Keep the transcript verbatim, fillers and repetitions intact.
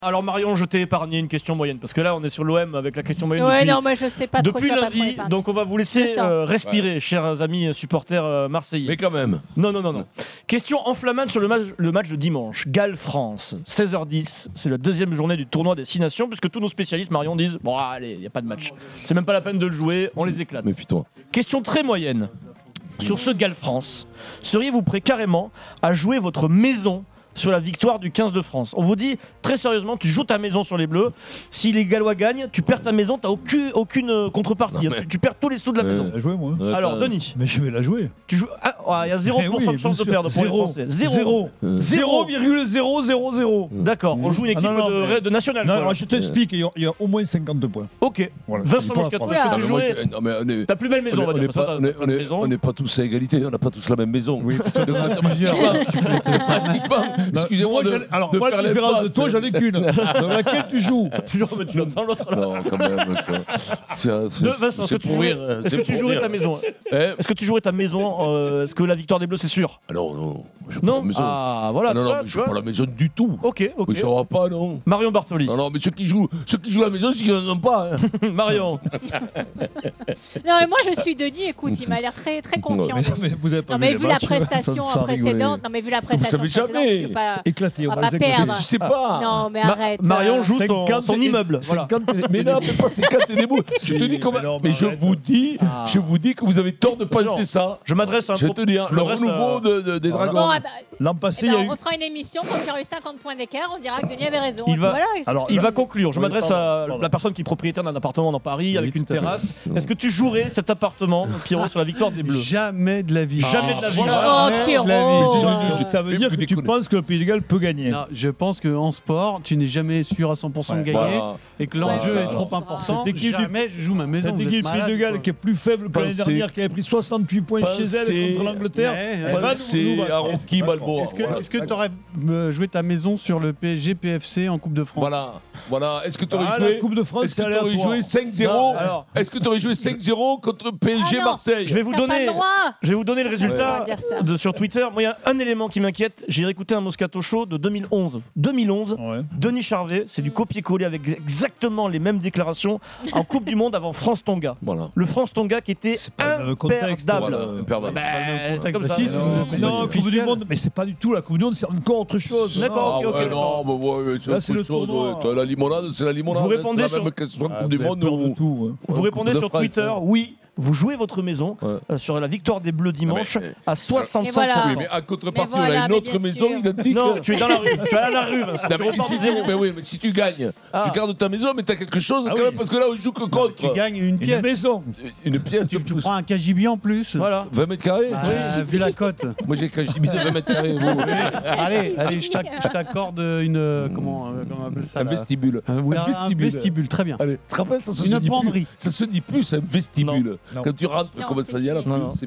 Alors Marion, je t'ai épargné une question moyenne parce que là on est sur l'O M avec la question moyenne Ouais, depuis, non, mais je sais pas trop. depuis ça, pas lundi, trop donc on va vous laisser C'est ça. euh, respirer, chers amis supporters euh, marseillais. Mais quand même. Non, non, non, non. Question enflammante sur le match, le match de dimanche. Galles-France, seize heures dix. C'est la deuxième journée du tournoi des Six Nations puisque tous nos spécialistes, Marion, disent bon allez, il n'y a pas de match. C'est même pas la peine de le jouer, on les éclate. Méfie-toi. Question très moyenne. Sur ce Galles-France, seriez-vous prêt carrément à jouer votre maison sur la victoire du quinze de France? On vous dit très sérieusement, tu joues ta maison sur les Bleus. Si les Gallois gagnent, tu perds ta maison, t'as aucune, aucune euh, contrepartie. Non, mais- tu, tu perds tous les sous de la Euh, maison. La jouer, moi. Ouais, Alors, t'as- Denis, Mais je vais la jouer. tu joues. Ah, ah, il y a zéro pour cent Eh oui, de chance bien de perdre sûr. pour les Zéro. Français. Zéro. Euh, zéro virgule zéro zéro zéro. D'accord, on joue une Ah, équipe non, non, de, mais- de nationale. Non, quoi. alors, je t'explique, il y a- il y a au moins cinquante points. Ok. Voilà, Vincent je dis pas la Moscato, phrase. est-ce Ah, que tu mais moi, jouerais je- non, mais on est- ta plus belle maison, on va on dire. n'est parce que pas, t'as on est- pas on de est- maison. on n'est pas tous à égalité, on n'a pas tous la même maison. Oui, plutôt de plusieurs. Pratiquement. Excusez-moi Moi, de, j'en ai- alors, de moi, faire la les différence de passes. toi, j'en ai qu'une. Dans laquelle tu joues. Toujours, mais tu l'entends l'autre là. Non, quand même. quoi. C'est- c'est- De- Vincent, est-ce c'est que tu pour jouerais, rire, hein, est-ce c'est que tu pour jouerais rire. ta maison Hein Est-ce que tu jouerais ta maison euh, Est-ce que la victoire des Bleus, c'est sûr? Ah non, non. Je joue pas Non la maison. Ah, voilà. Ah non, tu non, vois, mais tu je joue vois. pas la maison du tout. Ok, ok. Mais ça va pas, non. Marion Bartoli. Non, non, mais ceux qui jouent, ceux qui jouent à la maison, c'est qu'ils n'en ont pas. hein. Marion. Non, mais moi je suis Denis, écoute, il m'a l'air très, très confiant. Mais, mais vous avez pas Non, mais les vu la matchs, prestation ça- ça a rigolé. précédente, non, mais vu la Vous prestation savez précédente, jamais. je peux pas. Éclaté. On on va va pas les éclater. perdre. Je sais pas. Non, mais Ma- arrête. Marion euh, joue son, cinquante son et- immeuble. Voilà. cinquante et- Mais non, mais pas ces quatre et des mots. Je te dis comment. mais non, Mais mais je arrête. vous dis, Ah. je vous dis que vous avez tort de penser Genre, ça. Je m'adresse à un Je vais pro- te dire, je le m'adresse renouveau à- de- de- des Ah, dragons. Bon, ah bah, L'an eh passé, ben, il y a eu. on refera une émission quand il y aura eu cinquante points d'écart, on dira que Denis avait raison. Il va- Voilà, Alors, Il là- va conclure. Je Oui, m'adresse pardon, à pardon. la personne qui est propriétaire d'un appartement dans Paris Oui, avec une tout à fait. terrasse. Est-ce que tu jouerais cet appartement, Pierrot, sur la victoire des Bleus? Jamais de la vie. Jamais de la vie. Oh, Voilà. Pierrot. la vie. euh, Donc, ça veut Mais dire vous que tu déconnez. penses que le Pays de Galles peut gagner. Non, je pense qu'en sport, tu n'es jamais sûr à cent pour cent de Ouais, gagner Voilà. et que l'enjeu Ouais, est c'est trop vrai. important. Cette équipe du- Jamais je joue ma maison. Cette vous êtes équipe Pays malade, de Galles quoi. qui est plus faible que l'année Pensez- dernière, qui avait pris soixante-huit points chez elle Pensez- contre l'Angleterre. Ouais, elle ouais. va nous- nous C'est battre. à Rocky Parce- Balboa. Est-ce que Voilà. est-ce que tu aurais joué ta maison sur le P S G P F C en Coupe de France? Voilà, voilà. Est-ce que tu aurais Ah, joué la Coupe de France, Est-ce que c'est tu aurais aléatoire. joué cinq zéro Non, alors- Est-ce que tu aurais joué cinq zéro contre P S G Ah non. Marseille Je vais vous T'as pas donner. le droit. Je vais vous donner le résultat On va dire ça. de, sur Twitter. Moi, il y a un élément qui m'inquiète. J'ai réécouté un Moscato Show de deux mille onze. deux mille onze, Ouais. Denis Charvet, c'est du Mm. copier-coller avec exactement les mêmes déclarations en Coupe du Monde avant France-Tonga. Voilà. Le France-Tonga qui était C'est pas le même contexte, imperdable. Voilà, imperdable. Bah, c'est comme Bah, ça. si, Non, c'est une mais non, compétition Coupe du officielle. Monde, mais c'est pas du tout la Coupe du Monde, c'est encore autre chose. D'accord, Ah ok, ok, ouais, d'accord. non, mais ouais, c'est Là, autre c'est le chose, tournoi. ouais. Toi, La limonade, c'est la limonade. Vous hein, répondez c'est la même sur- que ce soit Ah, Coupe du vous avez Monde peur ou- de tout. ouais. Vous Ouais, répondez Coupe de sur France, Twitter, hein. oui, vous jouez votre maison Ouais. euh, sur la victoire des Bleus dimanche mais- à soixante-cinq pour cent. Et voilà. Oui, mais à contrepartie, Mais voilà, on a une mais autre bien maison sûr. identique. Non, tu es dans la rue. Tu es à la rue, Vincent. Non, Tu mais, repars si de tu, zéro. mais oui, mais si tu gagnes, Ah. tu gardes ta maison, mais tu as quelque chose Ah quand oui. même, parce que là, on joue que contre. Tu gagnes une Une pièce. maison. Une pièce de Tu, tu plus. prends un K J B en plus. Voilà. vingt mètres carrés Ah, Oui. vu la cote. Moi, j'ai qu'un gibier de vingt mètres carrés. vous. Allez, allez, je t'ac- je t'accorde une euh, comment, euh, comment on appelle ça Un là vestibule. Un, oui, un un vestibule. vestibule, très bien. Allez, tu te rappelles, ça se Une dit penderie. plus. Ça se dit plus, un vestibule. Non. Quand tu rentres, Non, comment c'est ça y est là fini. Non, non. C'est